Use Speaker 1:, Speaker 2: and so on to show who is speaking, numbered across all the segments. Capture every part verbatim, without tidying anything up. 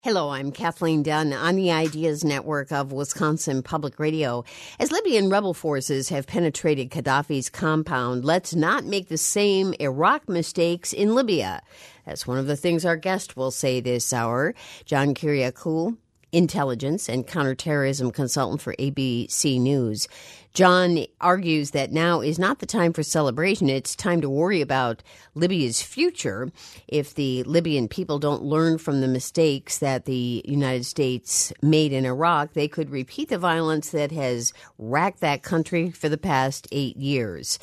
Speaker 1: Hello, I'm Kathleen Dunn on the Ideas Network of Wisconsin Public Radio. As Libyan rebel forces have penetrated Gaddafi's compound, let's not make the same Iraq mistakes in Libya. That's one of the things our guest will say this hour. John Kiriakou, intelligence and counterterrorism consultant for A B C News. John argues that now is not the time for celebration. It's time to worry about Libya's future. If the Libyan people don't learn from the mistakes that the United States made in Iraq, they could repeat the violence that has racked that country for the past eight years.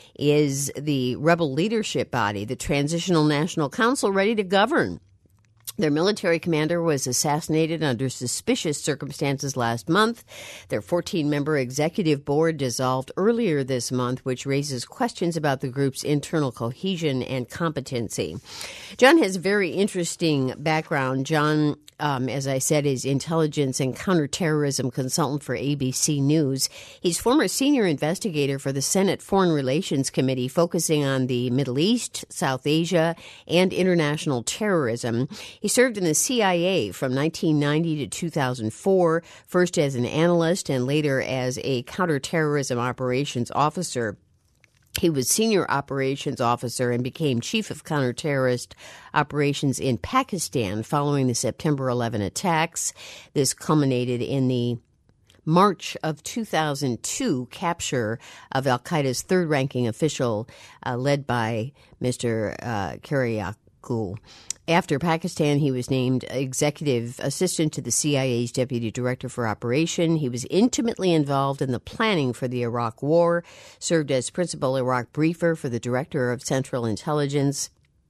Speaker 1: Is the rebel leadership body, the Transitional National Council, ready to govern? Their military commander was assassinated under suspicious circumstances last month. Their fourteen-member executive board dissolved earlier this month, which raises questions about the group's internal cohesion and competency. John has a very interesting background. John, um, as I said, is intelligence and counterterrorism consultant for A B C News. He's former senior investigator for the Senate Foreign Relations Committee, focusing on the Middle East, South Asia, and international terrorism. He served in the C I A from nineteen ninety to two thousand four, first as an analyst and later as a counterterrorism operations officer. He was senior operations officer and became chief of counterterrorist operations in Pakistan following the September eleventh attacks. This culminated in the March of two thousand two capture of al-Qaeda's third-ranking official, uh, led by Mister Uh, Kiriakou. After Pakistan, he was named executive assistant to the C I A's deputy director for operation. He was intimately involved in the planning for the Iraq War, served as principal Iraq briefer for the director of Central Intelligence,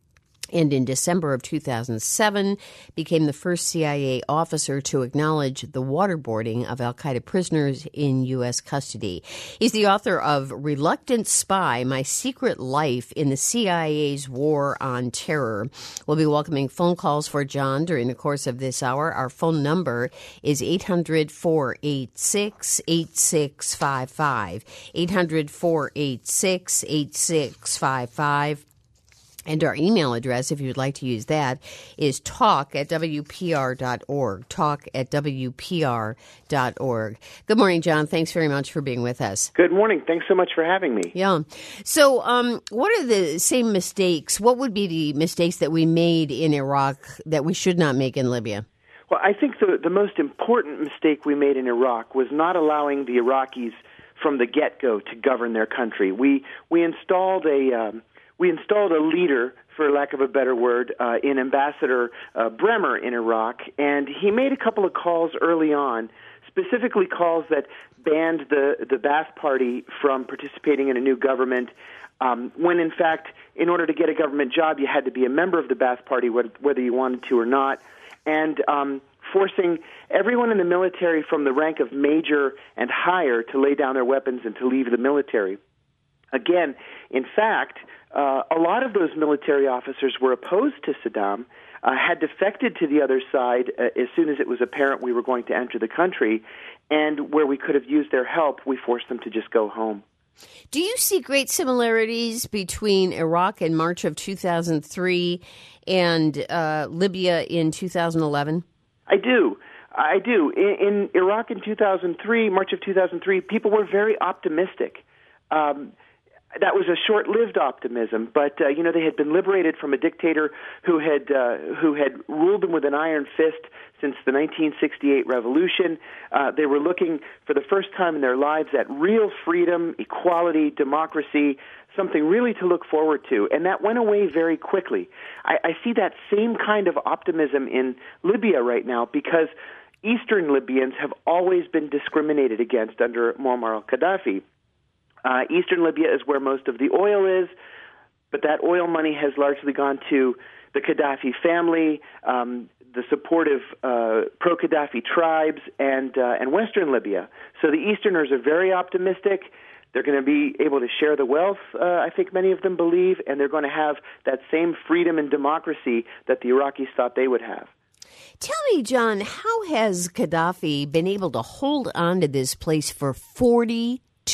Speaker 1: and in December of two thousand seven became the first C I A officer to acknowledge the waterboarding of al-Qaeda prisoners in U S custody. He's the author of Reluctant Spy, My Secret Life in the C I A's War on Terror. We'll be welcoming phone calls for John during the course of this hour. Our phone number is eight hundred, four eight six, eight six five five, eight hundred, four eight six, eight six five five. And our email address, if you'd like to use that, is talk at W P R dot org, talk at W P R dot org. Good morning, John. Thanks very much for being with us.
Speaker 2: Good morning. Thanks so much for having me.
Speaker 1: Yeah. So um, what are the same mistakes? What would be the mistakes that we made in Iraq that we should not make in Libya?
Speaker 2: Well, I think the, the most important mistake we made in Iraq was not allowing the Iraqis from the get-go to govern their country. We, we installed a... Um, We installed a leader, for lack of a better word, uh, in Ambassador uh, Bremer in Iraq, and he made a couple of calls early on, specifically calls that banned the, the Ba'ath Party from participating in a new government, um, when in fact, in order to get a government job, you had to be a member of the Ba'ath Party, whether you wanted to or not, and um, forcing everyone in the military from the rank of major and higher to lay down their weapons and to leave the military. Again, in fact, uh, a lot of those military officers were opposed to Saddam, uh, had defected to the other side uh, as soon as it was apparent we were going to enter the country, and where we could have used their help, we forced them to just go home.
Speaker 1: Do you see great similarities between Iraq in March of two thousand three and uh, Libya in two thousand eleven?
Speaker 2: I do. I do. In, in Iraq in two thousand three, March of two thousand three, people were very optimistic. Um, That was a short-lived optimism, but uh, you know they had been liberated from a dictator who had uh, who had ruled them with an iron fist since the nineteen sixty-eight revolution. Uh, they were looking for the first time in their lives at real freedom, equality, democracy, something really to look forward to, and that went away very quickly. I, I see that same kind of optimism in Libya right now because Eastern Libyans have always been discriminated against under Muammar al-Gaddafi. Uh, Eastern Libya is where most of the oil is, but that oil money has largely gone to the Gaddafi family, um, the supportive uh, pro-Gaddafi tribes, and uh, and Western Libya. So the Easterners are very optimistic. They're going to be able to share the wealth, uh, I think many of them believe, and they're going to have that same freedom and democracy that the Iraqis thought they would have.
Speaker 1: Tell me, John, how has Gaddafi been able to hold on to this place for forty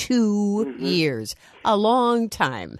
Speaker 1: Two mm-hmm. years, a long time.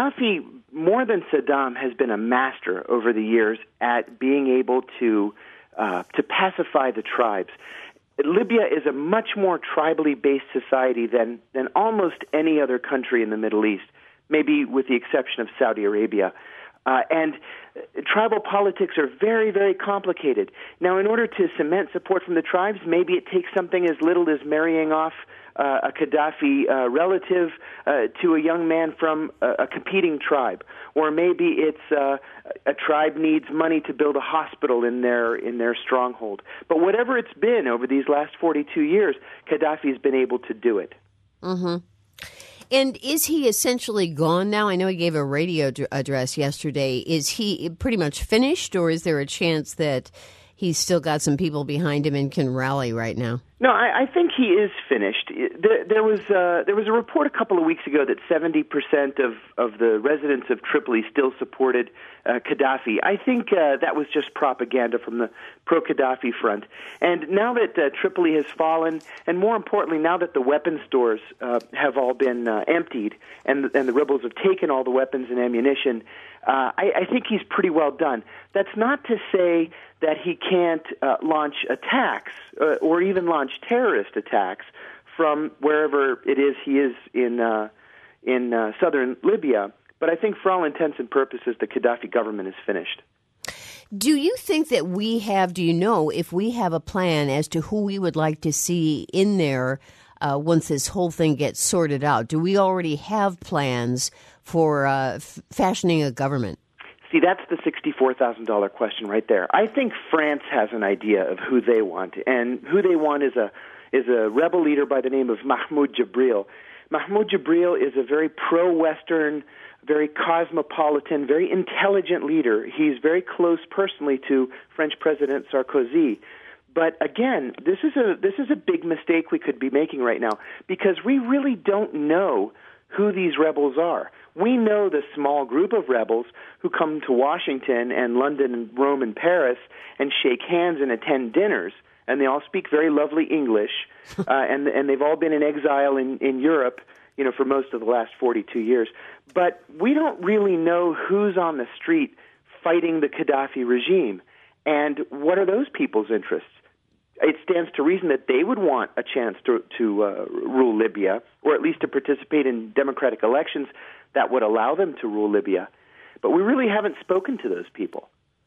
Speaker 2: Gaddafi, more than Saddam, has been a master over the years at being able to uh, to pacify the tribes. Libya is a much more tribally based society than, than almost any other country in the Middle East, maybe with the exception of Saudi Arabia. Uh, and tribal politics are very, very complicated. Now, in order to cement support from the tribes, maybe it takes something as little as marrying off uh, a Gaddafi uh, relative uh, to a young man from a, a competing tribe. Or maybe it's uh, a tribe needs money to build a hospital in their in their stronghold. But whatever it's been over these last forty-two years, Gaddafi's been able to do it.
Speaker 1: Mm-hmm. And is he essentially gone now? I know he gave a radio d- address yesterday. Is he pretty much finished, or is there a chance that he's still got some people behind him and can rally right now?
Speaker 2: No, I, I think he is finished. There, there was uh, there was a report a couple of weeks ago that seventy percent of, of the residents of Tripoli still supported uh, Gaddafi. I think uh, that was just propaganda from the pro-Gaddafi front. And now that uh, Tripoli has fallen, and more importantly, now that the weapons stores uh, have all been uh, emptied and, and the rebels have taken all the weapons and ammunition, uh, I, I think he's pretty well done. That's not to say that he can't uh, launch attacks uh, or even launch terrorist attacks from wherever it is he is in uh, in uh, southern Libya. But I think for all intents and purposes, the Gaddafi government is finished.
Speaker 1: Do you think that we have, do you know if we have a plan as to who we would like to see in there uh, once this whole thing gets sorted out? Do we already have plans for uh, f- fashioning a government?
Speaker 2: See, that's the sixty-four thousand dollars question right there. I think France has an idea of who they want, and who they want is a is a rebel leader by the name of Mahmoud Jibril. Mahmoud Jibril is a very pro-Western, very cosmopolitan, very intelligent leader. He's very close personally to French President Sarkozy. But again, this is a this is a big mistake we could be making right now, because we really don't know who these rebels are. We know the small group of rebels who come to Washington and London and Rome and Paris and shake hands and attend dinners, and they all speak very lovely English, uh, and and they've all been in exile in, in Europe, you know, for most of the last forty-two years. But we don't really know who's on the street fighting the Gaddafi regime, and what are those people's interests. It stands to reason that they would want a chance to, to uh, rule Libya, or at least to participate in democratic elections that would allow them to rule Libya. But we really haven't spoken to those people.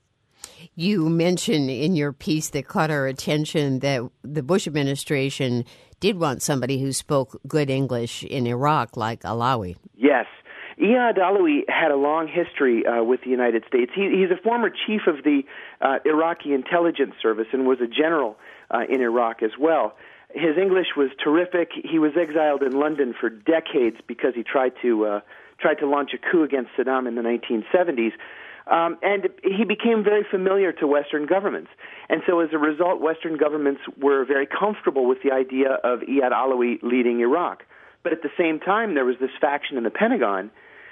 Speaker 1: You mentioned in your piece that caught our attention that the Bush administration did want somebody who spoke good English in Iraq, like Alawi.
Speaker 2: Yes. Iyad Alawi had a long history uh, with the United States. He, he's a former chief of the uh, Iraqi intelligence service and was a general uh, in Iraq as well. His English was terrific. He was exiled in London for decades because he tried to uh, tried to launch a coup against Saddam in the nineteen seventies. Um, and he became very familiar to Western governments. And so as a result, Western governments were very comfortable with the idea of Iyad Alawi leading Iraq. But at the same time, there was this faction in the Pentagon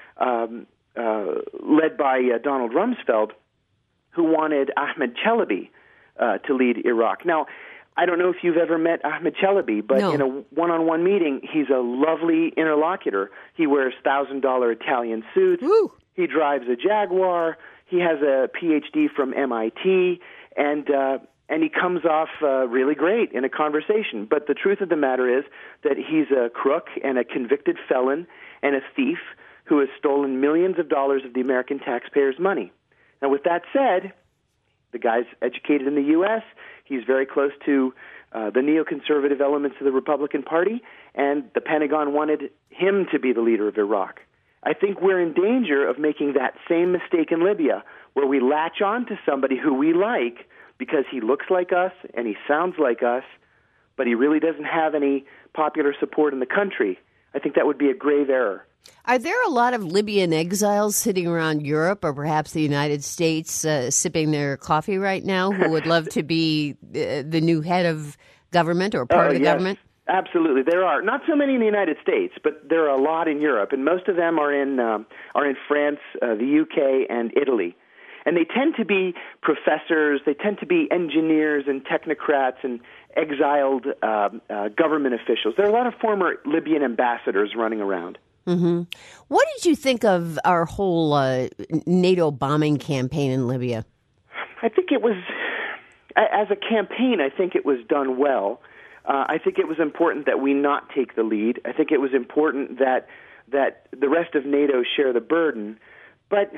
Speaker 2: um, uh, led by uh, Donald Rumsfeld, who wanted Ahmed Chalabi uh, to lead Iraq. Now, I don't know if you've ever met Ahmed Chalabi, but
Speaker 1: no.
Speaker 2: in a one-on-one meeting, he's a lovely interlocutor. He wears one thousand dollars Italian suits.
Speaker 1: Woo.
Speaker 2: He drives a Jaguar. He has a P H D from M I T, and uh, and he comes off uh, really great in a conversation. But the truth of the matter is that he's a crook and a convicted felon and a thief who has stolen millions of dollars of the American taxpayers' money. Now, with that said, the guy's educated in the U S He's very close to uh, the neoconservative elements of the Republican Party, and the Pentagon wanted him to be the leader of Iraq. I think we're in danger of making that same mistake in Libya, where we latch on to somebody who we like because he looks like us and he sounds like us, but he really doesn't have any popular support in the country. I think that would be a grave error.
Speaker 1: Are there a lot of Libyan exiles sitting around Europe or perhaps the United States uh, sipping their coffee right now who would love to be uh, the new head of government or part
Speaker 2: uh,
Speaker 1: of the
Speaker 2: yes.
Speaker 1: government?
Speaker 2: Absolutely, there are not so many in the United States, but there are a lot in Europe, and most of them are in um, are in France, uh, the U K, and Italy. And they tend to be professors, they tend to be engineers and technocrats and exiled uh, uh, government officials. There are a lot of former Libyan ambassadors running around.
Speaker 1: Mm-hmm. What did you think of our whole uh, NATO bombing campaign in Libya?
Speaker 2: I think it was as a campaign, I think it was done well. Uh, I think it was important that we not take the lead. I think it was important that that the rest of NATO share the burden. But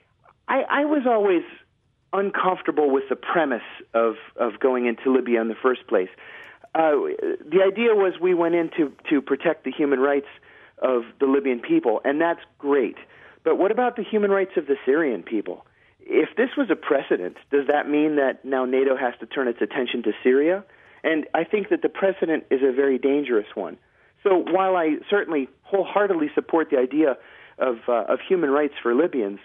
Speaker 2: I, I was always uncomfortable with the premise of, of going into Libya in the first place. Uh, the idea was we went in to, to protect the human rights of the Libyan people, and that's great. But what about the human rights of the Syrian people? If this was a precedent, does that mean that now NATO has to turn its attention to Syria? And I think that the precedent is a very dangerous one. So while I certainly wholeheartedly support the idea of uh, of human rights for Libyans,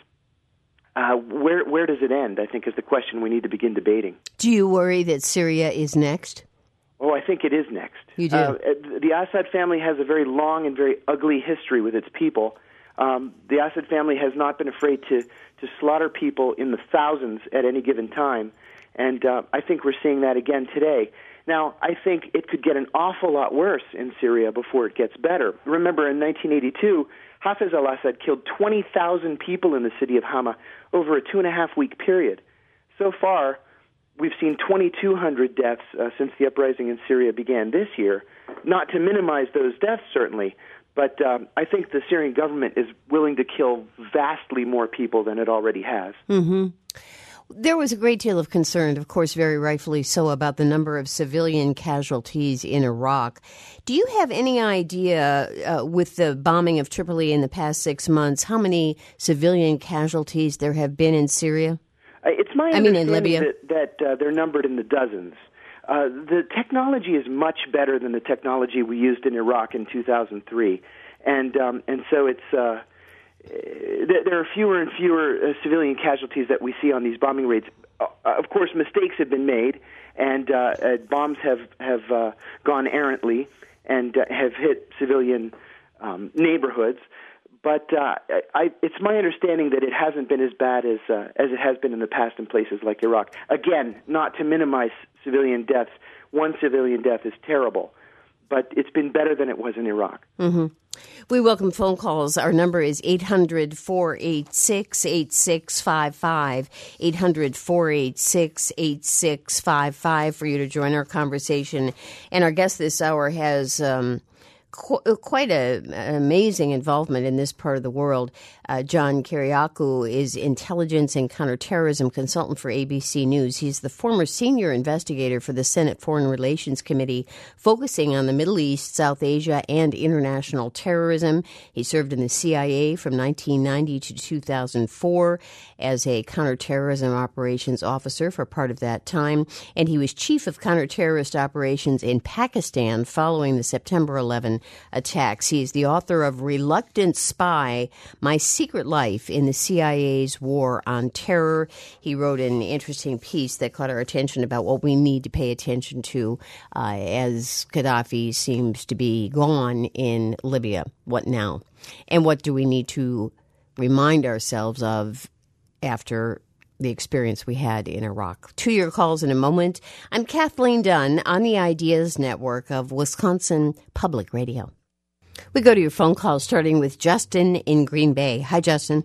Speaker 2: uh, where where does it end, I think, is the question we need to begin debating.
Speaker 1: Do you worry that Syria is next?
Speaker 2: Oh, I think it is next.
Speaker 1: You do?
Speaker 2: Uh, the Assad family has a very long and very ugly history with its people. Um, the Assad family has not been afraid to, to slaughter people in the thousands at any given time, and uh, I think we're seeing that again today. Now, I think it could get an awful lot worse in Syria before it gets better. Remember, in nineteen eighty-two, Hafez al-Assad killed twenty thousand people in the city of Hama over a two-and-a-half-week period. So far, we've seen twenty-two hundred deaths uh, since the uprising in Syria began this year. Not to minimize those deaths, certainly, but um, I think the Syrian government is willing to kill vastly more people than it already has.
Speaker 1: Mm-hmm. There was a great deal of concern, of course, very rightfully so, about the number of civilian casualties in Iraq. Do you have any idea, uh, with the bombing of Tripoli in the past six months, how many civilian casualties there have been in Syria?
Speaker 2: Uh, it's my
Speaker 1: I mean, in
Speaker 2: understanding
Speaker 1: Libya.
Speaker 2: that, that uh, they're numbered in the dozens. Uh, the technology is much better than the technology we used in Iraq in two thousand three, and um, and so it's uh, there are fewer and fewer uh, civilian casualties that we see on these bombing raids. Uh, of course, mistakes have been made, and uh, uh, bombs have have uh, gone errantly and uh, have hit civilian um, neighborhoods. But uh, I, it's my understanding that it hasn't been as bad as uh, as it has been in the past in places like Iraq. Again, not to minimize civilian deaths. One civilian death is terrible, but it's been better than it was in Iraq.
Speaker 1: Mm-hmm. We welcome phone calls. Our number is eight hundred, four eight six, eight six five five, eight hundred, four eight six, eight six five five for you to join our conversation. And our guest this hour has um, qu- quite a, an amazing involvement in this part of the world. Uh, John Kiriakou is intelligence and counterterrorism consultant for A B C News. He's the former senior investigator for the Senate Foreign Relations Committee, focusing on the Middle East, South Asia, and international terrorism. He served in the C I A from nineteen ninety to two thousand four as a counterterrorism operations officer for part of that time, and he was chief of counterterrorist operations in Pakistan following the September eleventh attacks. He is the author of Reluctant Spy, My Secret Life in the C I A's War on Terror. He wrote an interesting piece that caught our attention about what we need to pay attention to uh, as Gaddafi seems to be gone in Libya. What now? And what do we need to remind ourselves of after the experience we had in Iraq? To your calls in a moment. I'm Kathleen Dunn on the Ideas Network of Wisconsin Public Radio. We go to your phone call, starting with Justin in Green Bay. Hi, Justin.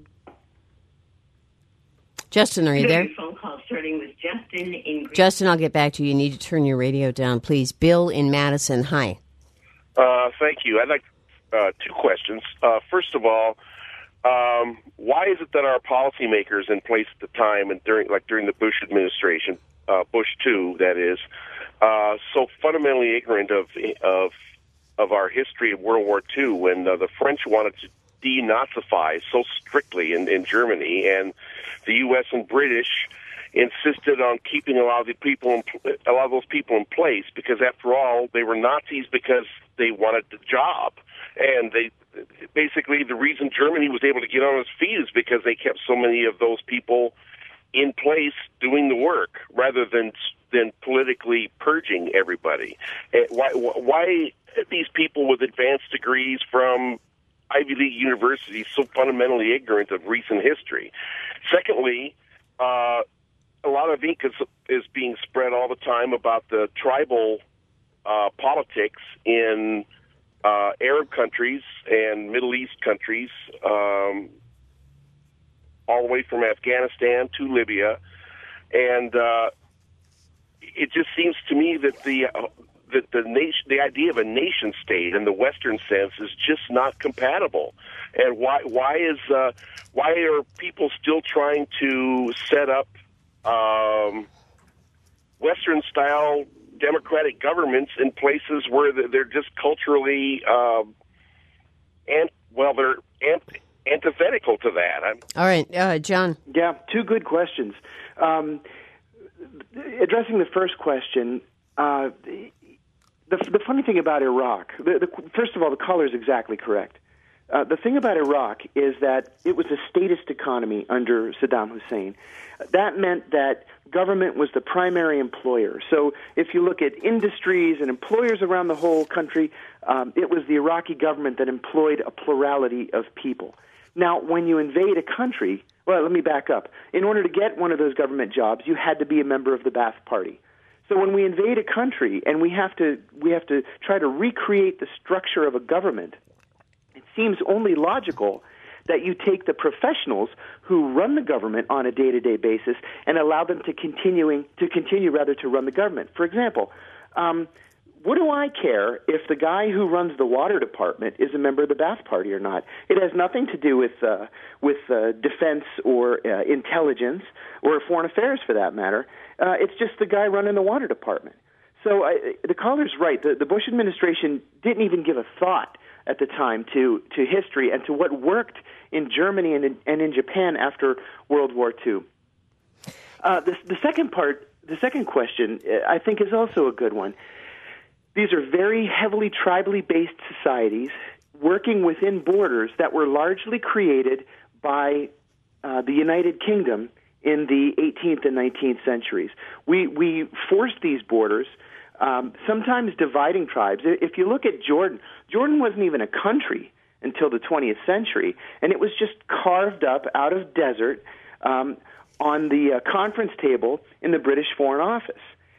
Speaker 1: Justin, are you there?
Speaker 3: Phone call starting with Justin in Green
Speaker 1: Justin, I'll get back to you. You need to turn your radio down, please. Bill in Madison. Hi.
Speaker 4: Uh, thank you. I'd like uh, two questions. Uh, first of all, um, why is it that our policymakers in place at the time and during, like during the Bush administration, uh, Bush two, that is, uh, so fundamentally ignorant of of of our history of World War Two, when uh, the French wanted to denazify so strictly in, in Germany, and the U S and British insisted on keeping a lot of the people, in, a lot of those people in place, because after all, they were Nazis because they wanted the job, and they basically the reason Germany was able to get on its feet is because they kept so many of those people in place doing the work rather than than politically purging everybody. And why why these people with advanced degrees from Ivy League universities so fundamentally ignorant of recent history? Secondly, uh, a lot of ink is, is being spread all the time about the tribal uh, politics in uh, Arab countries and Middle East countries, um, all the way from Afghanistan to Libya. And, uh, it just seems to me that the uh, that the nation, the idea of a nation state in the Western sense, is just not compatible. And why why is uh, why are people still trying to set up um, Western style democratic governments in places where they're just culturally uh, and well they're ant- antithetical to that? I'm-
Speaker 1: All right, uh, John.
Speaker 2: Yeah, two good questions. Um, addressing the first question, uh, the, the funny thing about Iraq, the, the, first of all, the caller is exactly correct. Uh, the thing about Iraq is that it was a statist economy under Saddam Hussein. That meant that government was the primary employer. So if you look at industries and employers around the whole country, um, it was the Iraqi government that employed a plurality of people. Now, when you invade a country, well, let me back up. In order to get one of those government jobs, you had to be a member of the Ba'ath Party. So when we invade a country and we have to we have to try to recreate the structure of a government, it seems only logical that you take the professionals who run the government on a day-to-day basis and allow them to continuing to continue rather to run the government. For example, um, what do I care if the guy who runs the water department is a member of the Ba'ath Party or not? It has nothing to do with uh, with uh, defense or uh, intelligence or foreign affairs, for that matter. Uh, it's just the guy running the water department. So I, the caller's right. The, the Bush administration didn't even give a thought at the time to, to history and to what worked in Germany and in, and in Japan after World War Two. Uh, the, the second part, the second question, I think is also a good one. These are very heavily tribally based societies working within borders that were largely created by uh, the United Kingdom in the eighteenth and nineteenth centuries. We we forced these borders, um, sometimes dividing tribes. If you look at Jordan, Jordan wasn't even a country until the twentieth century, and it was just carved up out of desert um, on the uh, conference table in the British Foreign Office.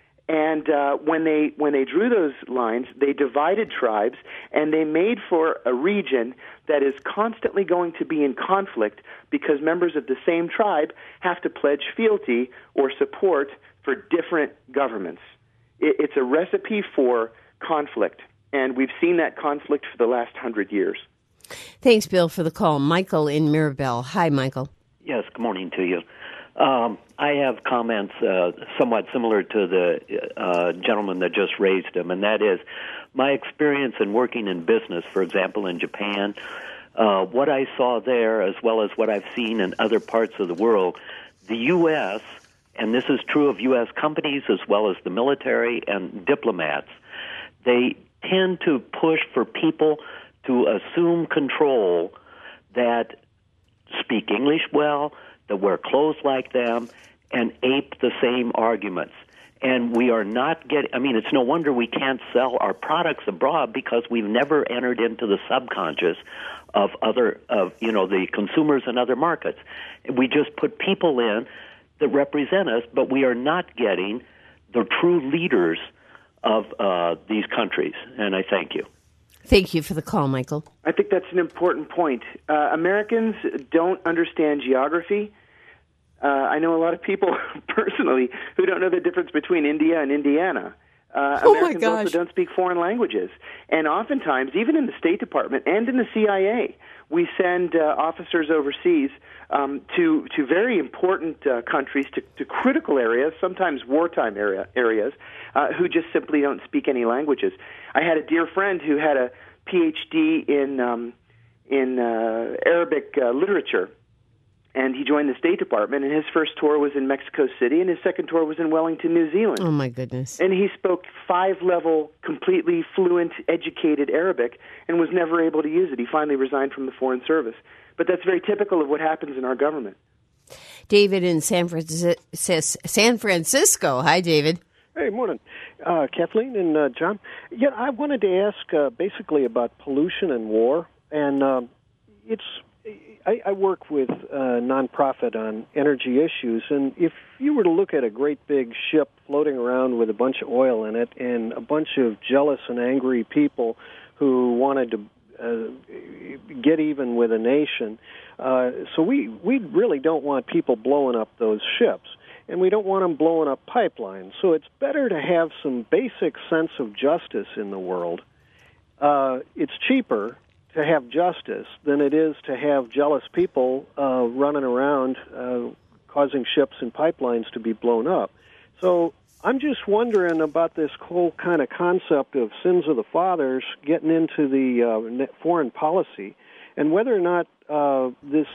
Speaker 2: And uh, when they when they drew those lines, they divided tribes, and they made for a region that is constantly going to be in conflict because members of the same tribe have to pledge fealty or support for different governments. It, it's a recipe for conflict, and we've seen that conflict for the last hundred years.
Speaker 1: Thanks, Bill, for the call. Michael in Mirabel. Hi, Michael.
Speaker 5: Yes, good morning to you. Um, I have comments uh, somewhat similar to the uh, gentleman that just raised them, and that is my experience in working in business, for example, in Japan, uh, what I saw there as well as what I've seen in other parts of the world, the U S, and this is true of U S companies as well as the military and diplomats, they tend to push for people to assume control that speak English well, that wear clothes like them, and ape the same arguments. And we are not getting, I mean, it's no wonder we can't sell our products abroad because we've never entered into the subconscious of other, of, you know, the consumers in other markets. We just put people in that represent us, but we are not getting the true leaders of uh, these countries. And I thank you.
Speaker 1: Thank you for the call, Michael.
Speaker 2: I think that's an important point. Uh, Americans don't understand geography. Uh, I know a lot of people personally who don't know the difference between India and Indiana. Uh,
Speaker 1: oh
Speaker 2: Americans
Speaker 1: my gosh.
Speaker 2: also don't speak foreign languages. And oftentimes, even in the State Department and in the C I A, we send uh, officers overseas um, to to very important uh, countries, to, to critical areas, sometimes wartime area, areas, uh, who just simply don't speak any languages. I had a dear friend who had a P H D in um, in uh, Arabic uh, literature, and he joined the State Department, and his first tour was in Mexico City, and his second tour was in Wellington, New Zealand.
Speaker 1: Oh, my goodness.
Speaker 2: And he spoke five-level, completely fluent, educated Arabic and was never able to use it. He finally resigned from the Foreign Service. But that's very typical of what happens in our government.
Speaker 1: David in San Francisco. San Francisco. Hi, David.
Speaker 6: Hey, morning. Uh, Kathleen and uh, John. Yeah, I wanted to ask uh, basically about pollution and war. And um, it's I, I work with a nonprofit on energy issues, and if you were to look at a great big ship floating around with a bunch of oil in it and a bunch of jealous and angry people who wanted to uh, get even with a nation, uh, so we, we really don't want people blowing up those ships. and we don't want them blowing up pipelines. So it's better to have some basic sense of justice in the world. Uh, it's cheaper to have justice than it is to have jealous people uh, running around uh, causing ships and pipelines to be blown up. So I'm just wondering about this whole kind of concept of sins of the fathers getting into the uh, foreign policy, and whether or not uh, this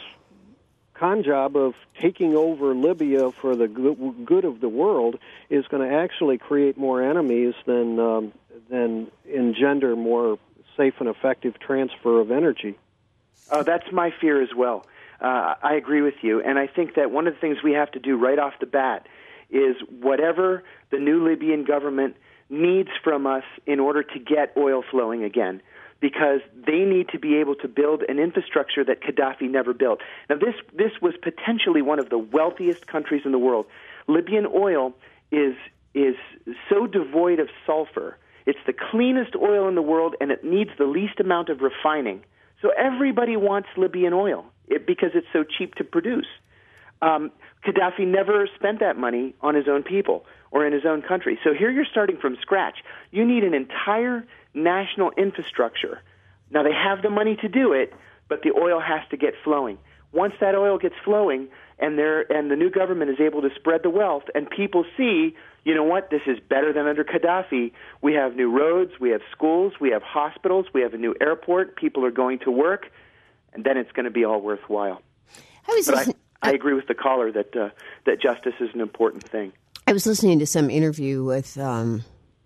Speaker 6: con job of taking over Libya for the good of the world is going to actually create more enemies than um, than engender more safe and effective transfer of energy.
Speaker 2: Uh, that's my fear as well. Uh, I agree with you, and I think that one of the things we have to do right off the bat is whatever the new Libyan government needs from us in order to get oil flowing again, because they need to be able to build an infrastructure that Gaddafi never built. Now, this this was potentially one of the wealthiest countries in the world. Libyan oil is is so devoid of sulfur. It's the cleanest oil in the world, and it needs the least amount of refining. So everybody wants Libyan oil it, because it's so cheap to produce. Um, Gaddafi never spent that money on his own people or in his own country. So here you're starting from scratch. You need an entire national infrastructure. Now, they have the money to do it, but the oil has to get flowing. Once that oil gets flowing and they're, and the new government is able to spread the wealth and people see, you know what, this is better than under Gaddafi. We have new roads, we have schools, we have hospitals, we have a new airport, people are going to work, and then it's going to be all worthwhile.
Speaker 1: I was
Speaker 2: but
Speaker 1: listening-
Speaker 2: I, I agree with the caller that uh, that justice is an important thing.
Speaker 1: I was listening to some interview with um,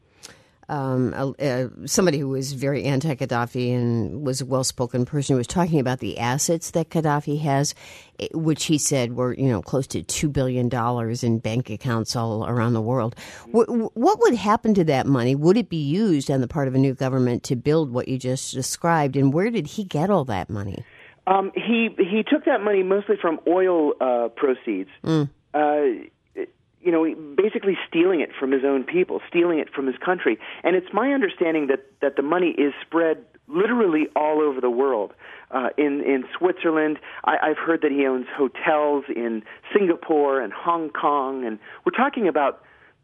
Speaker 1: um, uh, somebody who was very anti-Gaddafi and was a well-spoken person who was talking about the assets that Gaddafi has, which he said were, you know, close to two billion dollars in bank accounts all around the world. W- what would happen to that money? Would it be used on the part of a new government to build what you just described? And where did he get all that money?
Speaker 2: Um, he he took that money mostly from oil uh, proceeds. Mm. Uh, you know, basically stealing it from his own people, stealing it from his country. And it's my understanding that, that the money is spread literally all over the world. Uh, in, in Switzerland, I, I've heard that he owns hotels in Singapore and Hong Kong, and we're talking about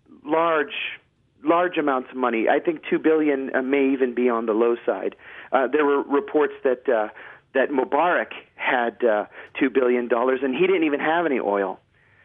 Speaker 2: large large amounts of money. I think two billion dollars uh, may even be on the low side. Uh, there were reports that uh, that Mubarak had uh, two billion dollars, and he didn't even have any oil.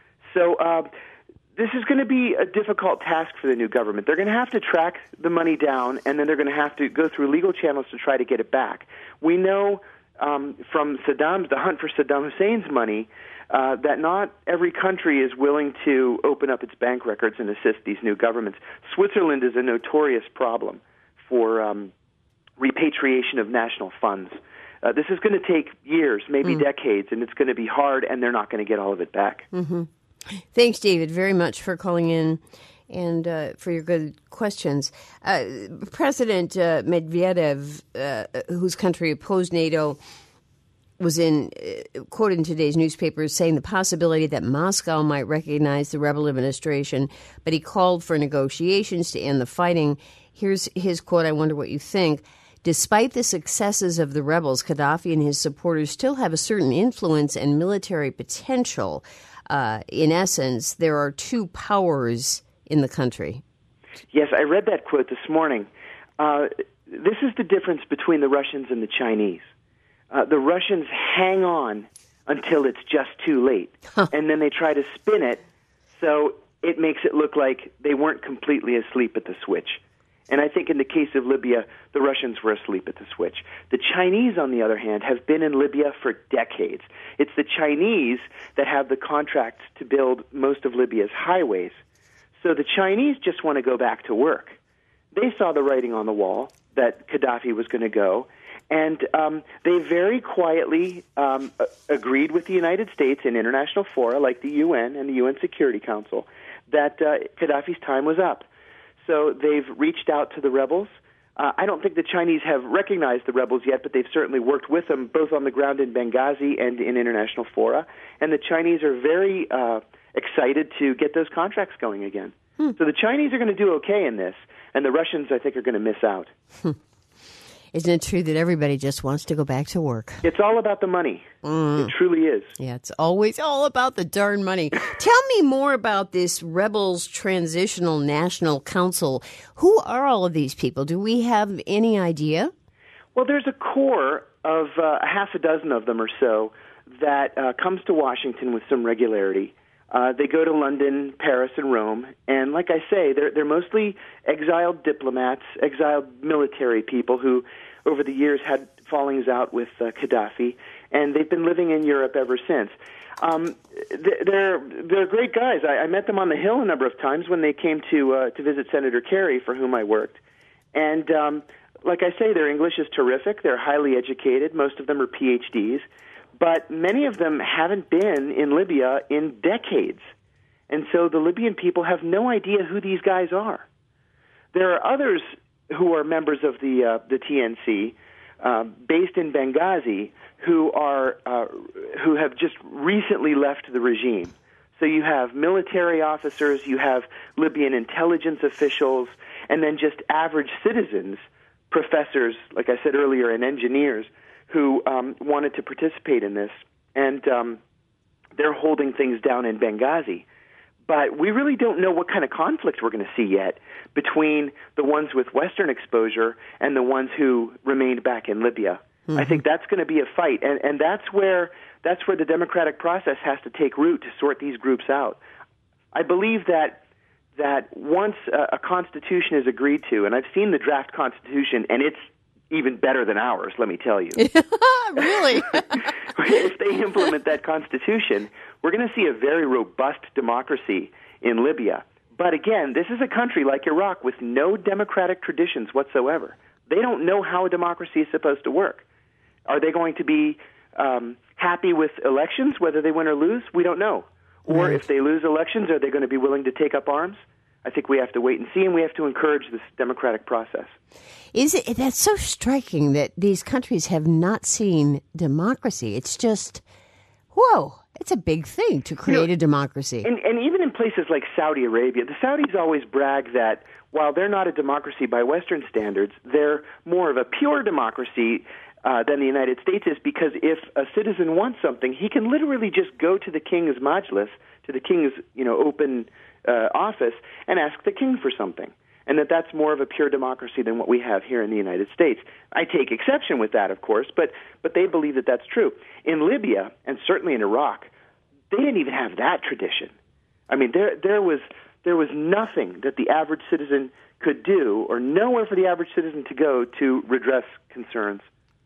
Speaker 2: So uh, this is going to be a difficult task for the new government. They're going to have to track the money down, and then they're going to have to go through legal channels to try to get it back. We know um, from Saddam's, the hunt for Saddam Hussein's money, uh, that not every country is willing to open up its bank records and assist these new governments. Switzerland is a notorious problem for um, repatriation of national funds. Uh, this is going to take years, maybe mm. decades, and it's going to be hard, and they're not going to get all of it back.
Speaker 1: Mm-hmm. Thanks, David, very much for calling in and uh, for your good questions. Uh, President uh, Medvedev, uh, whose country opposed NATO, was in uh, quoted in today's newspapers saying the possibility that Moscow might recognize the rebel administration, but he called for negotiations to end the fighting. Here's his quote. I wonder what you think. Despite the successes of the rebels, Gaddafi and his supporters still have a certain influence and military potential. Uh, in essence, there are two powers in the country.
Speaker 2: Yes, I read that quote this morning. Uh, this is the difference between the Russians and the Chinese. Uh, the Russians hang on until it's just too late, huh. and then they try to spin it so it makes it look like they weren't completely asleep at the switch. And I think in the case of Libya, the Russians were asleep at the switch. The Chinese, on the other hand, have been in Libya for decades. It's the Chinese that have the contracts to build most of Libya's highways. So the Chinese just want to go back to work. They saw the writing on the wall that Gaddafi was going to go, and um, they very quietly um, agreed with the United States in international fora like the U N and the U N Security Council that uh, Gaddafi's time was up. So they've reached out to the rebels. Uh, I don't think the Chinese have recognized the rebels yet, but they've certainly worked with them both on the ground in Benghazi and in international fora. And the Chinese are very uh, excited to get those contracts going again. Hmm. So the Chinese are going to do okay in this, and the Russians, I think, are going to miss out.
Speaker 1: Hmm. Isn't it true that everybody just wants to go back to work?
Speaker 2: It's all about the money. Mm. It truly is.
Speaker 1: Yeah, it's always all about the darn money. Tell me more about this Rebels Transitional National Council. Who are all of these people? Do we have any idea?
Speaker 2: Well, there's a core of uh, a half a dozen of them or so that uh, comes to Washington with some regularity. Uh, they go to London, Paris, and Rome, and like I say, they're they're mostly exiled diplomats, exiled military people who, over the years, had fallings out with uh, Gaddafi, and they've been living in Europe ever since. Um, they're they're great guys. I, I met them on the Hill a number of times when they came to uh, to visit Senator Kerry, for whom I worked, and um, like I say, their English is terrific. They're highly educated. Most of them are P H Ds. But many of them haven't been in Libya in decades. And so the Libyan people have no idea who these guys are. There are others who are members of the uh, the T N C, uh, based in Benghazi, who are uh, who have just recently left the regime. So you have military officers, you have Libyan intelligence officials, and then just average citizens, professors, like I said earlier, and engineers, who um, wanted to participate in this, and um, they're holding things down in Benghazi. But we really don't know what kind of conflict we're going to see yet between the ones with Western exposure and the ones who remained back in Libya. Mm-hmm. I think that's going to be a fight, and, and that's where that's where the democratic process has to take root to sort these groups out. I believe that that once a, a constitution is agreed to, and I've seen the draft constitution, and it's even better than ours, let me tell you.
Speaker 1: Really?
Speaker 2: If they implement that constitution, we're going to see a very robust democracy in Libya. But again, this is a country like Iraq with no democratic traditions whatsoever. They don't know how a democracy is supposed to work. Are they going to be um, happy with elections, whether they win or lose? We don't know. Or
Speaker 1: Right.
Speaker 2: if they lose elections, are they going to be willing to take up arms? I think we have to wait and see, and we have to encourage this democratic process.
Speaker 1: Is it? That's so striking that these countries have not seen democracy. It's just, whoa, it's a big thing to create you know, a democracy.
Speaker 2: And, and even in places like Saudi Arabia, the Saudis always brag that while they're not a democracy by Western standards, they're more of a pure democracy uh, than the United States is, because if a citizen wants something, he can literally just go to the king's majlis, to the king's you know open uh, office, and ask the king for something. And that that's more of a pure democracy than what we have here in the United States. I take exception with that, of course, but but they believe that that's true. In Libya, and certainly in Iraq, they didn't even have that tradition. I mean, there there was there was nothing that the average citizen could do, or nowhere for the average citizen to go to redress concerns.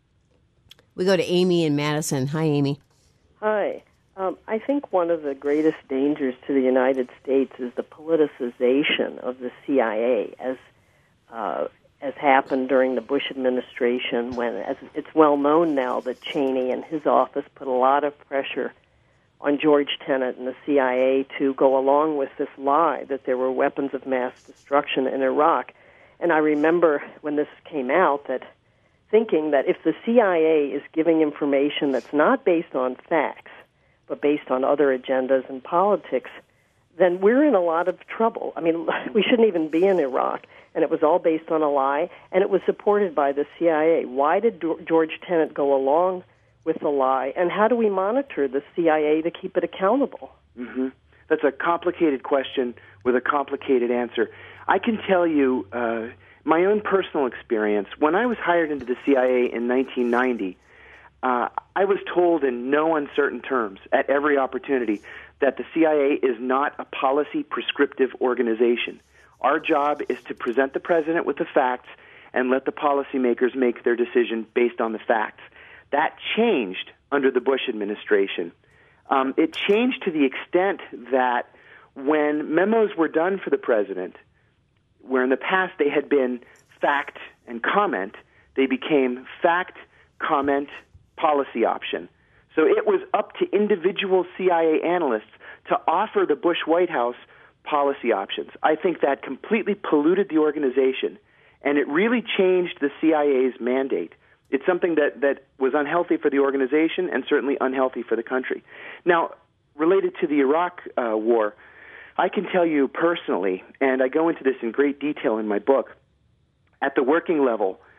Speaker 1: We go to Amy in Madison. Hi, Amy.
Speaker 7: Hi. Um, I think one of the greatest dangers to the United States is the politicization of the C I A, as uh, as happened during the Bush administration, when, as it's well known now, that Cheney and his office put a lot of pressure on George Tenet and the C I A to go along with this lie that there were weapons of mass destruction in Iraq. And I remember when this came out that thinking that if the C I A is giving information that's not based on facts, but based on other agendas and politics, then we're in a lot of trouble. I mean, we shouldn't even be in Iraq, and it was all based on a lie, and it was supported by the C I A. Why did George Tenet go along with the lie, and how do we monitor the C I A to keep it accountable?
Speaker 2: Mm-hmm. That's a complicated question with a complicated answer. I can tell you uh, my own personal experience. When I was hired into the C I A in nineteen ninety, Uh, I was told in no uncertain terms at every opportunity that the C I A is not a policy prescriptive organization. Our job is to present the president with the facts and let the policymakers make their decision based on the facts. That changed under the Bush administration. Um, it changed to the extent that when memos were done for the president, where in the past they had been fact and comment, they became fact, comment, policy option. So it was up to individual C I A analysts to offer the Bush White House policy options. I think that completely polluted the organization, and it really changed the C I A's mandate. It's something that, that was unhealthy for the organization and certainly unhealthy for the country. Now, related to the Iraq uh, war, I can tell you personally, and I go into this in great detail in my book, at the working level,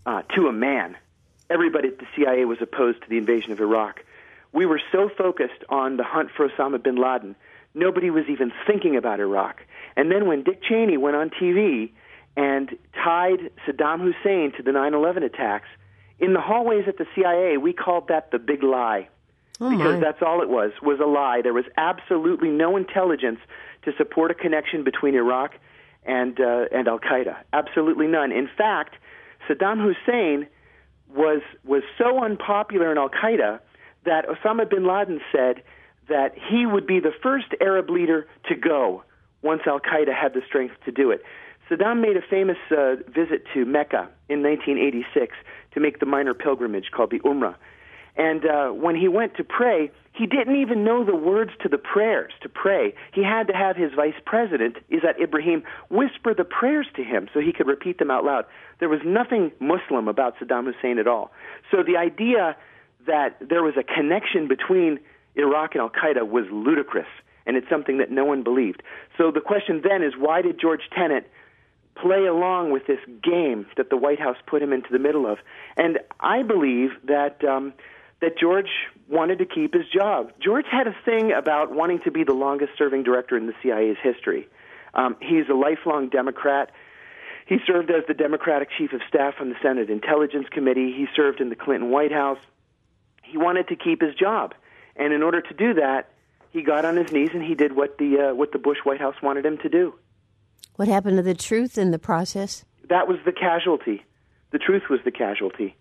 Speaker 2: uh, to a man. Everybody at the C I A was opposed to the invasion of Iraq. We were so focused on the hunt for Osama bin Laden, nobody was even thinking about Iraq. And then when Dick Cheney went on T V and tied Saddam Hussein to the nine eleven attacks, in the hallways at the C I A, we called that the big lie.
Speaker 1: Oh
Speaker 2: because
Speaker 1: my.
Speaker 2: that's all it was, was a lie. There was absolutely no intelligence to support a connection between Iraq and uh, and Al-Qaeda. Absolutely none. In fact, Saddam Hussein was was so unpopular in Al-Qaeda that Osama bin Laden said that he would be the first Arab leader to go once Al-Qaeda had the strength to do it. Saddam made a famous uh, visit to Mecca in nineteen eighty-six to make the minor pilgrimage called the Umrah. And uh, when he went to pray, he didn't even know the words to the prayers to pray. He had to have his vice president, Izzat Ibrahim, whisper the prayers to him so he could repeat them out loud. There was nothing Muslim about Saddam Hussein at all. So the idea that there was a connection between Iraq and Al-Qaeda was ludicrous, and it's something that no one believed. So the question then is, why did George Tenet play along with this game that the White House put him into the middle of? And I believe that um, that George wanted to keep his job. George had a thing about wanting to be the longest-serving director in the C I A's history. Um, he's a lifelong Democrat. He served as the Democratic Chief of Staff on the Senate Intelligence Committee. He served in the Clinton White House. He wanted to keep his job. And in order to do that, he got on his knees and he did what the uh, what the Bush White House wanted him to do.
Speaker 1: What happened to the truth in the process?
Speaker 2: That was the casualty. The truth was the casualty.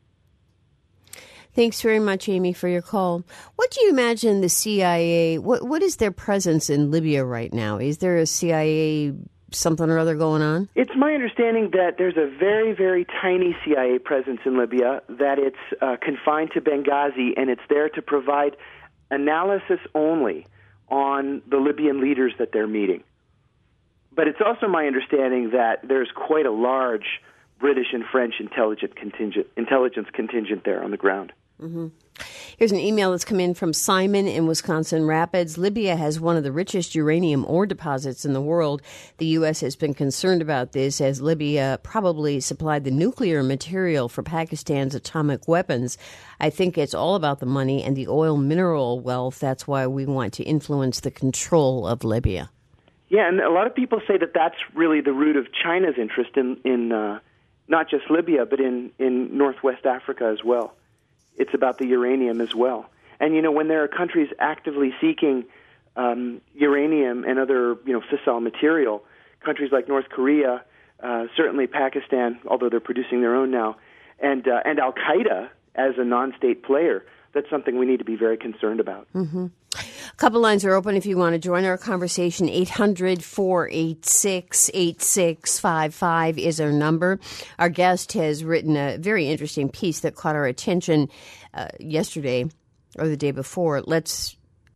Speaker 1: Thanks very much, Amy, for your call. What do you imagine the C I A, what what is their presence in Libya right now? Is there a C I A something or other going on?
Speaker 2: It's my understanding that there's a very, very tiny C I A presence in Libya, that it's uh, confined to Benghazi, and it's there to provide analysis only on the Libyan leaders that they're meeting. But it's also my understanding that there's quite a large British and French intelligence contingent, intelligence contingent there on the ground.
Speaker 1: Mm-hmm. Here's an email that's come in from Simon in Wisconsin Rapids. Libya has one of the richest uranium ore deposits in the world. The U S has been concerned about this as Libya probably supplied the nuclear material for Pakistan's atomic weapons. I think it's all about the money and the oil mineral wealth. That's why we want to influence the control of Libya.
Speaker 2: Yeah, and a lot of people say that that's really the root of China's interest in, in uh, not just Libya, but in, in Northwest Africa as well. It's about the uranium as well. And, you know, when there are countries actively seeking um, uranium and other, you know, fissile material, countries like North Korea, uh, certainly Pakistan, although they're producing their own now, and uh, and Al-Qaeda as a non-state player, that's something we need to be very concerned about.
Speaker 1: Mm-hmm. A couple lines are open if you want to join our conversation. eight hundred, four eight six, eight six five five is our number. Our guest has written a very interesting piece that caught our attention uh, yesterday or the day before. Let's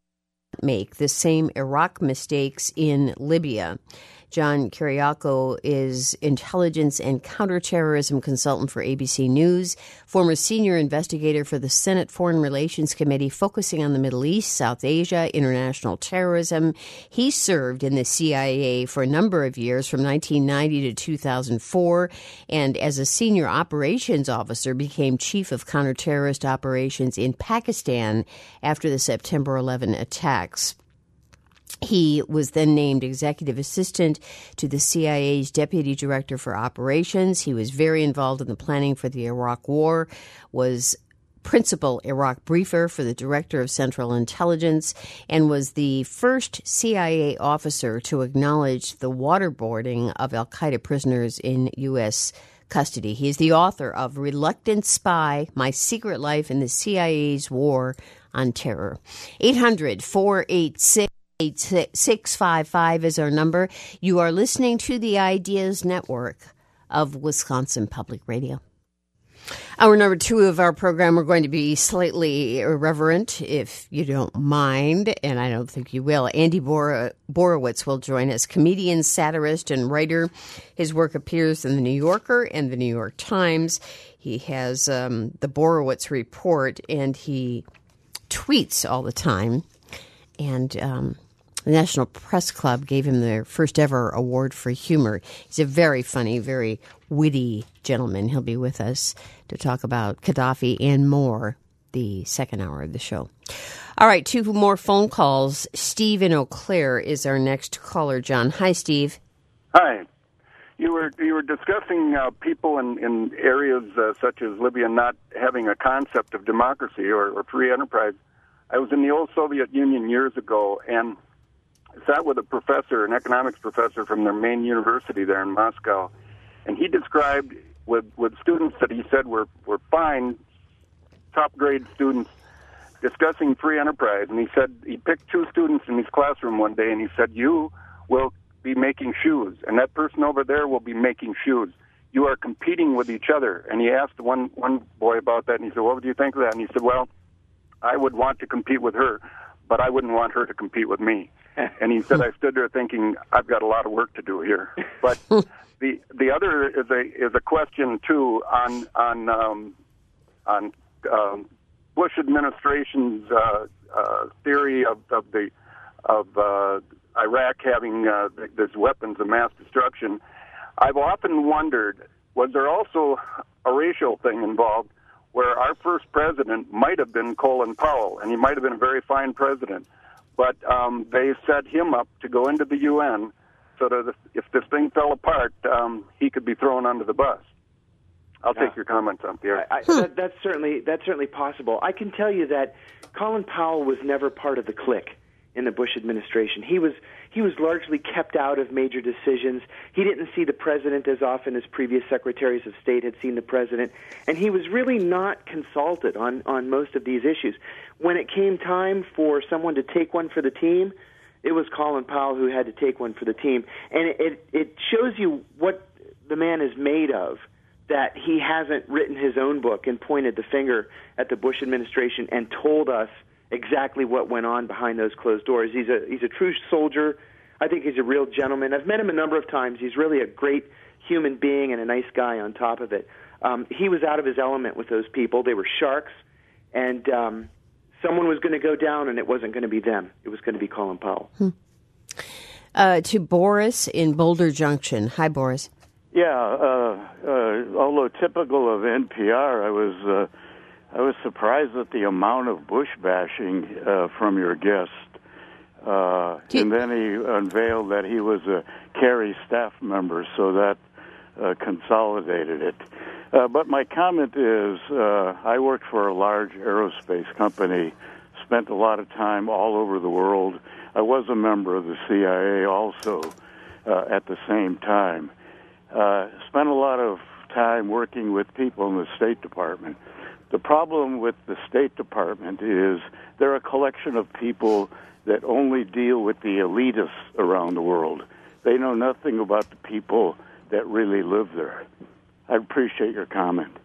Speaker 1: make the same Iraq mistakes in Libya. John Kiriakou is intelligence and counterterrorism consultant for A B C News, former senior investigator for the Senate Foreign Relations Committee focusing on the Middle East, South Asia, international terrorism. He served in the C I A for a number of years, from nineteen ninety to two thousand four, and as a senior operations officer became chief of counterterrorist operations in Pakistan after the September eleventh attacks. He was then named executive assistant to the C I A's deputy director for operations. He was very involved in the planning for the Iraq War, was principal Iraq briefer for the director of Central Intelligence, and was the first C I A officer to acknowledge the waterboarding of al-Qaeda prisoners in U S custody. He is the author of Reluctant Spy, My Secret Life in the C I A's War on Terror. eight hundred, four eight six, eight six five five is our number. You are listening to the Ideas Network of Wisconsin Public Radio. Hour number two of our program, we're going to be slightly irreverent, if you don't mind, and I don't think you will. Andy Bor- Borowitz will join us, comedian, satirist, and writer. His work appears in The New Yorker and The New York Times. He has um, the Borowitz Report, and he tweets all the time. And um, The National Press Club gave him their first ever award for humor. He's a very funny, very witty gentleman. He'll be with us to talk about Gaddafi and more the second hour of the show. All right, two more phone calls. Steve in Eau Claire is our next caller, John. Hi, Steve.
Speaker 8: Hi. You were you were discussing uh, people in, in areas uh, such as Libya not having a concept of democracy or, or free enterprise. I was in the old Soviet Union years ago and sat with a professor, an economics professor from their main university there in Moscow, and he described with, with students that he said were, were fine, top-grade students, discussing free enterprise. And he said he picked two students in his classroom one day, and he said, you will be making shoes, and that person over there will be making shoes. You are competing with each other. And he asked one, one boy about that, and he said, what do you think of that? And he said, well, I would want to compete with her, but I wouldn't want her to compete with me. And he said, I stood there thinking, I've got a lot of work to do here. But the the other is a is a question too on on um, on um, Bush administration's uh, uh, theory of, of the of uh, Iraq having uh, these weapons of mass destruction. I've often wondered, was there also a racial thing involved, where our first president might have been Colin Powell, and he might have been a very fine president, but um, they set him up to go into the U N so that if, if this thing fell apart, um, he could be thrown under the bus. I'll yeah. take your comments on Pierre.
Speaker 2: I, I, that, that's certainly that's certainly possible. I can tell you that Colin Powell was never part of the clique in the Bush administration. He was he was largely kept out of major decisions. He didn't see the president as often as previous secretaries of state had seen the president, and he was really not consulted on, on most of these issues. When it came time for someone to take one for the team, it was Colin Powell who had to take one for the team. And it, it, it shows you what the man is made of, that he hasn't written his own book and pointed the finger at the Bush administration and told us exactly what went on behind those closed doors. He's a he's a true soldier. I think he's a real gentleman. I've met him a number of times. He's really a great human being and a nice guy on top of it. Um, he was out of his element with those people. They were sharks, and um, someone was going to go down, and it wasn't going to be them. It was going to be Colin Powell.
Speaker 1: Hmm. Uh, to Boris in Boulder Junction. Hi, Boris.
Speaker 9: Yeah, uh, uh, although typical of N P R, I was uh, I was surprised at the amount of Bush bashing uh, from your guest. Uh, and then he unveiled that he was a Kerry staff member, so that uh, consolidated it. Uh, but my comment is, uh, I worked for a large aerospace company, spent a lot of time all over the world. I was a member of the C I A also uh, at the same time. Uh, spent a lot of time working with people in the State Department. The problem with the State Department is they're a collection of people that only deal with the elitists around the world. They know nothing about the people that really live there. I appreciate your comment.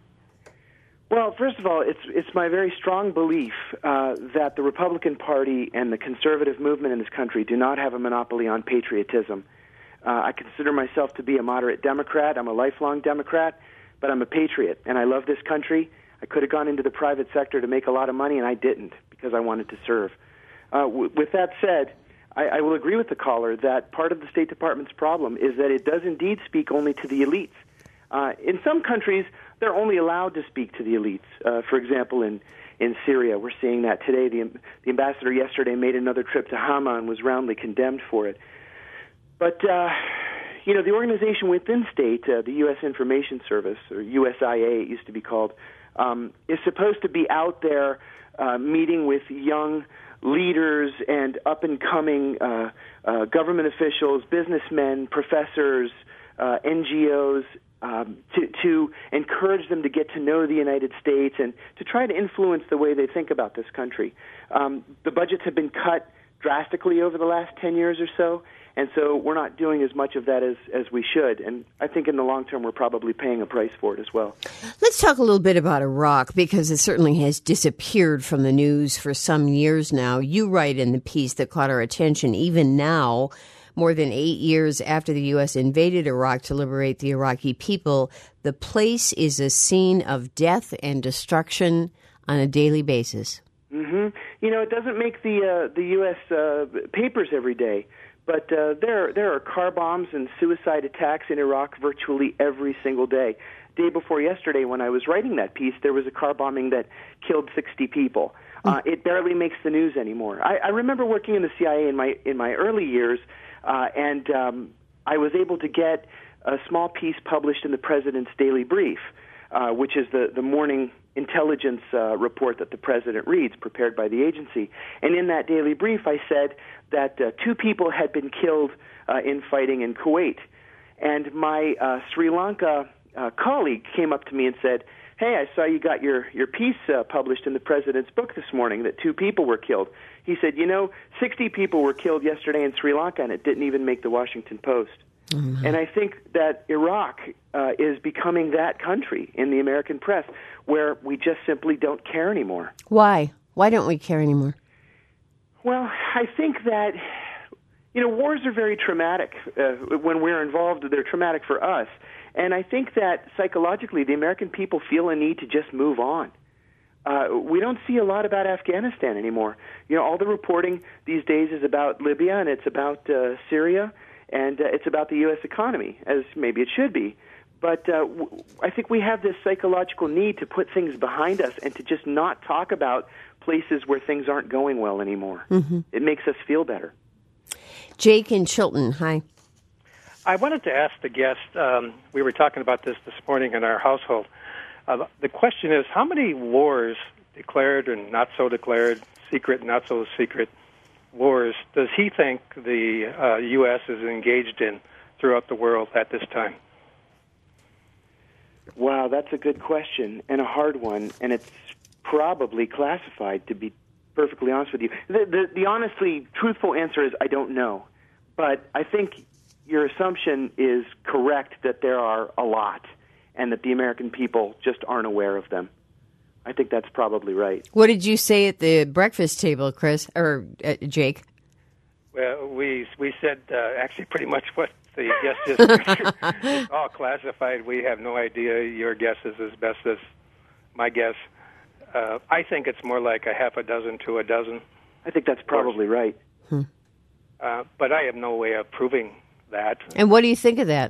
Speaker 2: Well, first of all, it's it's my very strong belief uh, that the Republican Party and the conservative movement in this country do not have a monopoly on patriotism. Uh, I consider myself to be a moderate Democrat. I'm a lifelong Democrat, but I'm a patriot, and I love this country. I could have gone into the private sector to make a lot of money, and I didn't because I wanted to serve. Uh, w- with that said, I, I will agree with the caller that part of the State Department's problem is that it does indeed speak only to the elites. Uh, in some countries, they're only allowed to speak to the elites. Uh, for example, in, in Syria, we're seeing that today. The, the ambassador yesterday made another trip to Hama and was roundly condemned for it. But, uh, you know, the organization within state, uh, the U S Information Service, or U S I A it used to be called, um, is supposed to be out there uh, meeting with young leaders and up-and-coming uh, uh, government officials, businessmen, professors, uh, N G Os, um, to, to encourage them to get to know the United States and to try to influence the way they think about this country. Um, the budgets have been cut drastically over the last ten years or so, and so we're not doing as much of that as, as we should. And I think in the long term, we're probably paying a price for it as well.
Speaker 1: Let's talk a little bit about Iraq, because it certainly has disappeared from the news for some years now. You write in the piece that caught our attention, even now, more than eight years after the U S invaded Iraq to liberate the Iraqi people, the place is a scene of death and destruction on a daily basis.
Speaker 2: Mm-hmm. you know, it doesn't make the uh, the U S uh, papers every day, but uh, there there are car bombs and suicide attacks in Iraq virtually every single day. Day before yesterday, when I was writing that piece, there was a car bombing that killed sixty people. Uh, it barely makes the news anymore. I, I remember working in the C I A in my in my early years, uh, and um, I was able to get a small piece published in the President's Daily Brief, uh, which is the, the morning intelligence uh, report that the President reads, prepared by the agency. And in that Daily Brief, I said that uh, two people had been killed uh, in fighting in Kuwait. And my uh, Sri Lanka uh, colleague came up to me and said, "Hey, I saw you got your, your piece uh, published in the President's book this morning that two people were killed." He said, "You know, sixty people were killed yesterday in Sri Lanka, and it didn't even make the Washington Post." Mm-hmm. And I think that Iraq uh, is becoming that country in the American press where we just simply don't care anymore.
Speaker 1: Why? Why don't we care anymore?
Speaker 2: Well, I think that, you know, wars are very traumatic uh, when we're involved. They're traumatic for us. And I think that psychologically the American people feel a need to just move on. Uh, we don't see a lot about Afghanistan anymore. You know, all the reporting these days is about Libya, and it's about uh, Syria, and uh, it's about the U S economy, as maybe it should be. But uh, w- I think we have this psychological need to put things behind us and to just not talk about places where things aren't going well anymore. Mm-hmm. It makes us feel better.
Speaker 1: Jake in Chilton, hi.
Speaker 10: I wanted to ask the guest, um, we were talking about this this morning in our household. Uh, the question is, how many wars, declared and not so declared, secret and not so secret wars, does he think the uh, U S is engaged in throughout the world at this time?
Speaker 2: Wow, that's a good question and a hard one, and it's probably classified, to be perfectly honest with you. The, the, the honestly truthful answer is I don't know, but I think your assumption is correct that there are a lot and that the American people just aren't aware of them. I think that's probably right.
Speaker 1: What did you say at the breakfast table, Chris, or uh, Jake?
Speaker 10: Well, we we said uh, actually pretty much what the guest just It's all classified. We have no idea. Your guess is as best as my guess. Uh, I think it's more like a half a dozen to a dozen.
Speaker 2: I think that's probably right.
Speaker 1: Hmm.
Speaker 10: Uh, but I have no way of proving that.
Speaker 1: And what do you think of that?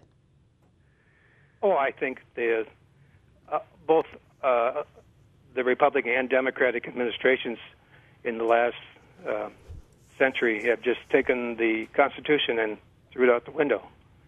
Speaker 10: Oh, I think the uh, both uh, the Republican and Democratic administrations in the last uh, century have just taken the Constitution and threw it out the window.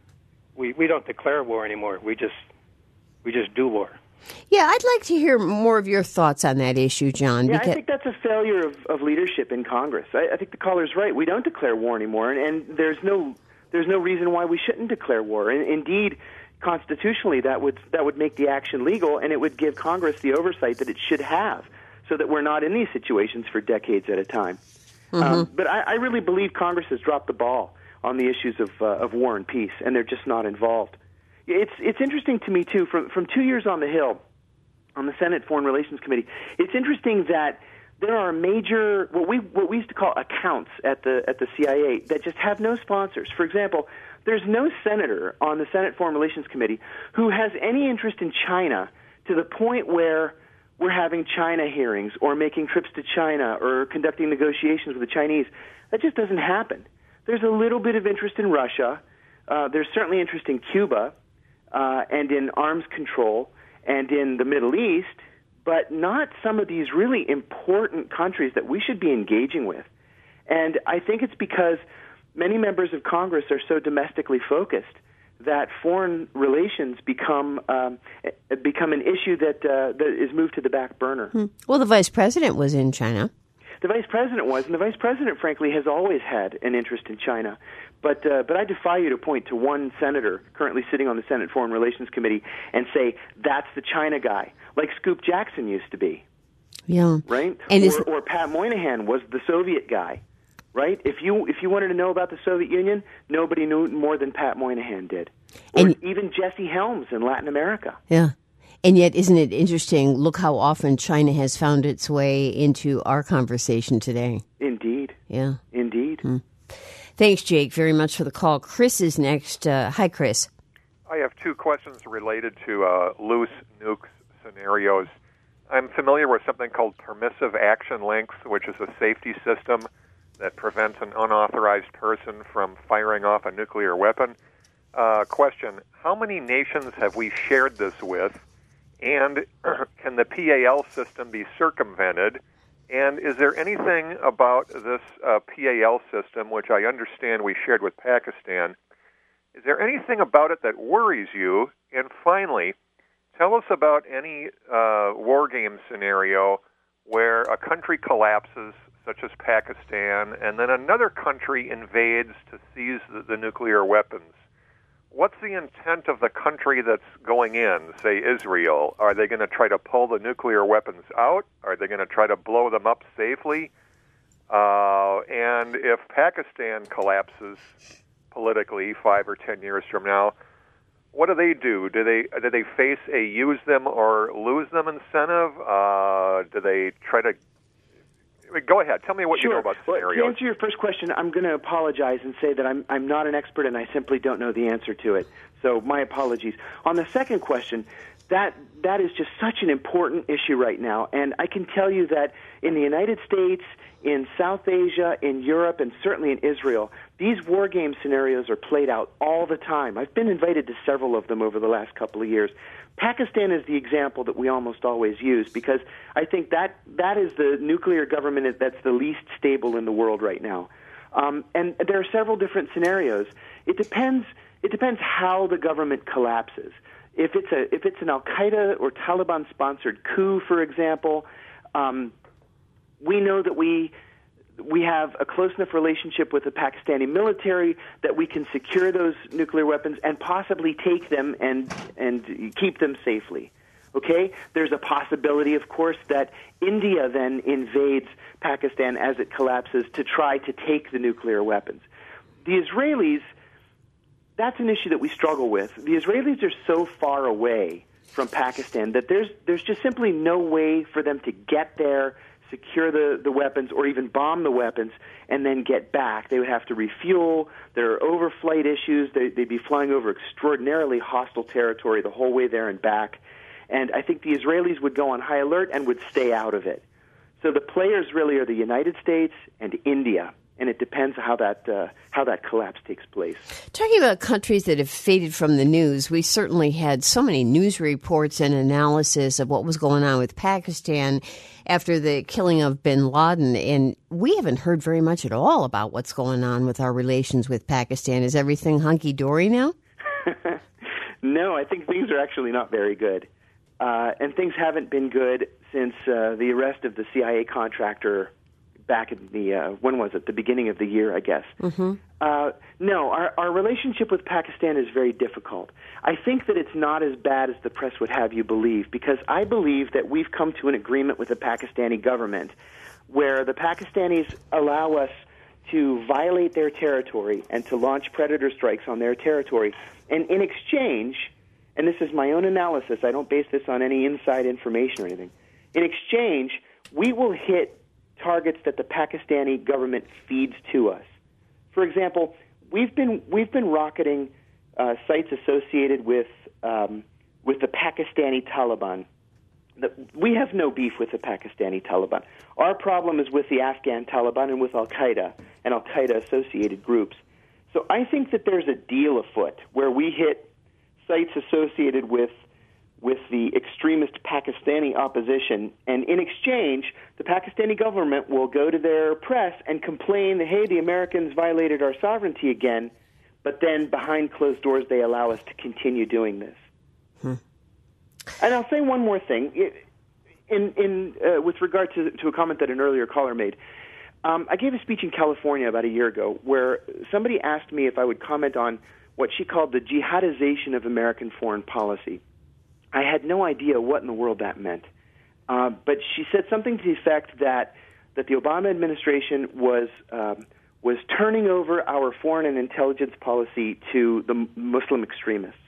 Speaker 10: We we don't declare war anymore. We just we just do war.
Speaker 1: Yeah, I'd like to hear more of your thoughts on that issue, John.
Speaker 2: Yeah,
Speaker 1: because...
Speaker 2: I think that's a failure of, of leadership in Congress. I, I think the caller's right. We don't declare war anymore, and, and there's no there's no reason why we shouldn't declare war. And indeed, constitutionally, that would that would make the action legal, and it would give Congress the oversight that it should have, so that we're not in these situations for decades at a time. Mm-hmm. Um, but I, I really believe Congress has dropped the ball on the issues of uh, of war and peace, and they're just not involved. It's it's interesting to me too. From from two years on the Hill, on the Senate Foreign Relations Committee, it's interesting that there are major what we what we used to call accounts at the at the C I A that just have no sponsors. For example, there's no senator on the Senate Foreign Relations Committee who has any interest in China to the point where we're having China hearings or making trips to China or conducting negotiations with the Chinese. That just doesn't happen. There's a little bit of interest in Russia. Uh, there's certainly interest in Cuba uh, and in arms control and in the Middle East, but not some of these really important countries that we should be engaging with. And I think it's because many members of Congress are so domestically focused that foreign relations become um, become an issue that uh, that is moved to the back burner.
Speaker 1: Hmm. Well, the vice president was in China.
Speaker 2: The vice president was, and the vice president, frankly, has always had an interest in China. But uh, but I defy you to point to one senator currently sitting on the Senate Foreign Relations Committee and say that's the China guy, like Scoop Jackson used to be.
Speaker 1: Yeah,
Speaker 2: right.
Speaker 1: And
Speaker 2: or,
Speaker 1: is...
Speaker 2: or Pat Moynihan was the Soviet guy. Right? If you if you wanted to know about the Soviet Union, nobody knew more than Pat Moynihan did. Or
Speaker 1: and,
Speaker 2: even Jesse Helms in Latin America.
Speaker 1: Yeah. And yet, isn't it interesting? Look how often China has found its way into our conversation today.
Speaker 2: Indeed.
Speaker 1: Yeah.
Speaker 2: Indeed.
Speaker 1: Hmm. Thanks, Jake, very much for the call. Chris is next. Uh, hi, Chris.
Speaker 11: I have two questions related to uh, loose nukes scenarios. I'm familiar with something called permissive action links, which is a safety system that prevents an unauthorized person from firing off a nuclear weapon. Uh, question, how many nations have we shared this with, and can the P A L system be circumvented? And is there anything about this uh, P A L system, which I understand we shared with Pakistan, is there anything about it that worries you? And finally, tell us about any uh, war game scenario where a country collapses, such as Pakistan, and then another country invades to seize the, the nuclear weapons. What's the intent of the country that's going in, say Israel? Are they going to try to pull the nuclear weapons out? Are they going to try to blow them up safely? Uh, and if Pakistan collapses politically five or ten years from now, what do they do? Do they do they face a use them or lose them incentive? Uh, do they try to... Go ahead. Tell me what
Speaker 2: sure.
Speaker 11: you know about scenarios.
Speaker 2: Well, to answer your first question, I'm going to apologize and say that I'm I'm not an expert and I simply don't know the answer to it. So my apologies. On the second question, that that is just such an important issue right now. And I can tell you that in the United States, in South Asia, in Europe, and certainly in Israel, these war game scenarios are played out all the time. I've been invited to several of them over the last couple of years. Pakistan is the example that we almost always use because I think that that is the nuclear government that's the least stable in the world right now. Um, and there are several different scenarios. It depends. It depends how the government collapses. If it's a if it's an Al Qaeda or Taliban sponsored coup, for example, um, we know that we. We have a close enough relationship with the Pakistani military that we can secure those nuclear weapons and possibly take them and and keep them safely. Okay? There's a possibility, of course, that India then invades Pakistan as it collapses to try to take the nuclear weapons. The Israelis, that's an issue that we struggle with. The Israelis are so far away from Pakistan that there's there's just simply no way for them to get there, secure the, the weapons, or even bomb the weapons, and then get back. They would have to refuel. There are overflight issues. They, they'd be flying over extraordinarily hostile territory the whole way there and back. And I think the Israelis would go on high alert and would stay out of it. So the players really are the United States and India, and it depends how that uh, how that collapse takes place.
Speaker 1: Talking about countries that have faded from the news, we certainly had so many news reports and analysis of what was going on with Pakistan after the killing of bin Laden, and we haven't heard very much at all about what's going on with our relations with Pakistan. Is everything hunky-dory now?
Speaker 2: No, I think things are actually not very good. Uh, and things haven't been good since uh, the arrest of the C I A contractor back in the, uh, when was it, the beginning of the year, I guess.
Speaker 1: Mm-hmm.
Speaker 2: Uh, no, our, our relationship with Pakistan is very difficult. I think that it's not as bad as the press would have you believe, because I believe that we've come to an agreement with the Pakistani government where the Pakistanis allow us to violate their territory and to launch predator strikes on their territory. And in exchange, and this is my own analysis, I don't base this on any inside information or anything, in exchange, we will hit targets that the Pakistani government feeds to us. For example, we've been we've been rocketing uh, sites associated with um, with the Pakistani Taliban. The, we have no beef with the Pakistani Taliban. Our problem is with the Afghan Taliban and with Al Qaeda and Al Qaeda associated groups. So I think that there's a deal afoot where we hit sites associated with with the extremist Pakistani opposition, and in exchange, the Pakistani government will go to their press and complain that, hey, the Americans violated our sovereignty again, but then behind closed doors they allow us to continue doing this.
Speaker 1: Hmm.
Speaker 2: And I'll say one more thing. In, in, uh, with regard to, to a comment that an earlier caller made, um, I gave a speech in California about a year ago where somebody asked me if I would comment on what she called the jihadization of American foreign policy. I had no idea what in the world that meant. Uh, but she said something to the effect that that the Obama administration was um, was turning over our foreign and intelligence policy to the Muslim extremists.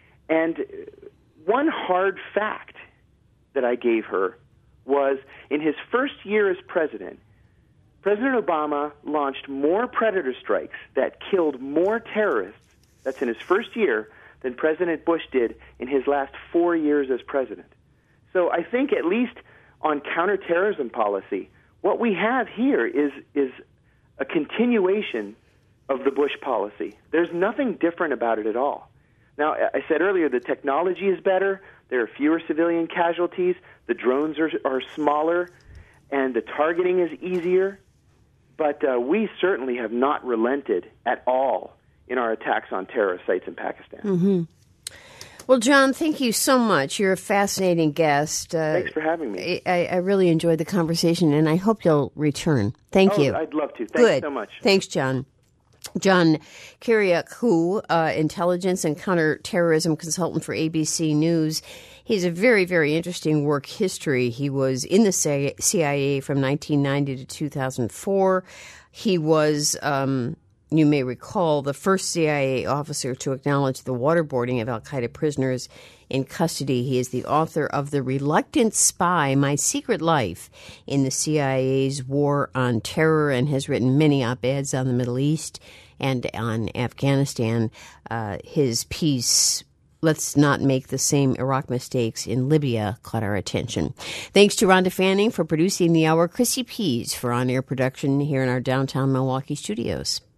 Speaker 2: And one hard fact that I gave her was in his first year as president, President Obama launched more predator strikes that killed more terrorists, that's in his first year, than President Bush did in his last four years as president. So I think at least on counterterrorism policy, what we have here is is a continuation of the Bush policy. There's nothing different about it at all. Now, I said earlier the technology is better. There are fewer civilian casualties. The drones are, are smaller, and the targeting is easier. But uh, we certainly have not relented at all in our attacks on terrorist sites in Pakistan.
Speaker 1: Mm-hmm. Well, John, thank you so much. You're a fascinating guest. Uh,
Speaker 2: Thanks for having me.
Speaker 1: I, I really enjoyed the conversation, and I hope you'll return. Thank
Speaker 2: oh,
Speaker 1: you.
Speaker 2: I'd love to. Thanks
Speaker 1: Good.
Speaker 2: so much.
Speaker 1: Thanks, John. John Kiriakou, uh, intelligence and counterterrorism consultant for A B C News. He has a very, very interesting work history. He was in the C I A from nineteen ninety to two thousand four. He was, um, you may recall, the first C I A officer to acknowledge the waterboarding of al-Qaeda prisoners in custody. He is the author of The Reluctant Spy, My Secret Life in the C I A's War on Terror, and has written many op-eds on the Middle East and on Afghanistan. Uh, his piece, Let's Not Make the Same Iraq Mistakes in Libya, caught our attention. Thanks to Rhonda Fanning for producing the hour, Chrissy Pease for on-air production here in our downtown Milwaukee studios.